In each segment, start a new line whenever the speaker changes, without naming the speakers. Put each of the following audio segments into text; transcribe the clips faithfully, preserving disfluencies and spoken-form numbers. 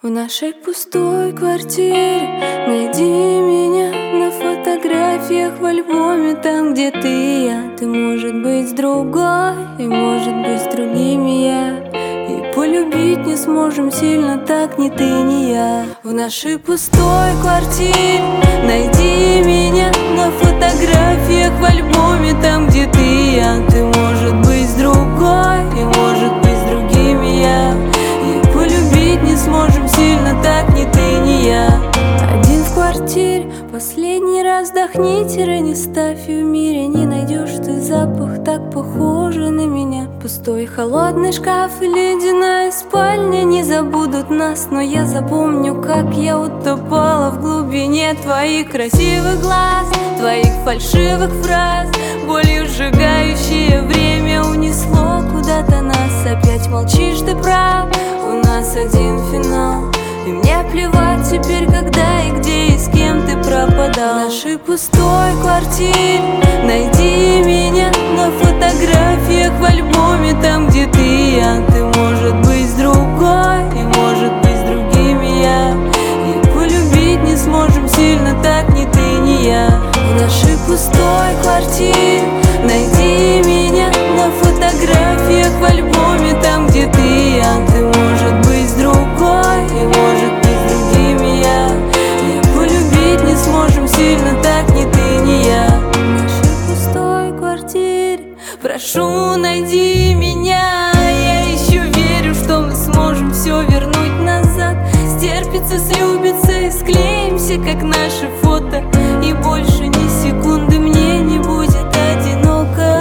В нашей пустой квартире найди меня на фотографиях в альбоме. Там, где ты и я, ты, может быть, с другой, и, может быть, с другими я. И полюбить не сможем сильно так ни ты, ни я. В нашей пустой квартире найди меня на фотографиях в альбоме. Там, где ты и я, ты, может быть, с другой, и, может быть, с другими я. И полюбить не сможем сильно так ни ты, ни я. Один в квартире, последний раз вдохни, тире не ставь, и в мире не найдешь ты запах так похожий на меня. Пустой холодный шкаф и ледяная спальня не забудут нас, но я запомню, как я утопала в глубине твоих красивых глаз, твоих фальшивых фраз. Болью сжигающее время унесло куда-то нас. Опять молчишь, ты прав, у нас один финал. И мне плевать теперь, когда и где и с кем ты пропадал. В нашей пустой квартире найди меня на фотографиях в альбоме. Там, где ты и я, ты, может быть, с другой, и, может быть, с другими я. И полюбить не сможем сильно так ни ты, ни я. В нашей пустой квартире найди меня на фотографиях в альбоме. Там, где ты и я, ты, может быть, с другой, и, может быть, с другими я. И полюбить не сможем сильно так ни ты, ни я. В нашей пустой квартире прошу, найди меня. Я еще верю, что мы сможем все вернуть назад. Стерпится, слюбится и склеимся, как наши фото. И больше ни секунды мне не будет одиноко.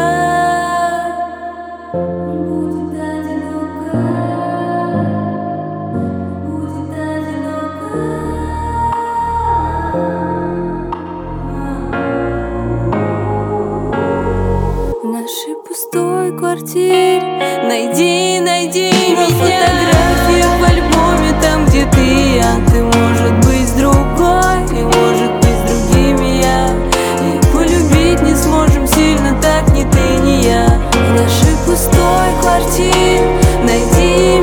Будет одиноко. Будет одиноко. В нашей пустой квартире найди, найди на фотографиях в альбоме. Там, где ты и я, ты, может быть, с другой, и, может быть, с другими я. И полюбить не сможем сильно так ни ты, ни я. В нашей пустой квартире найди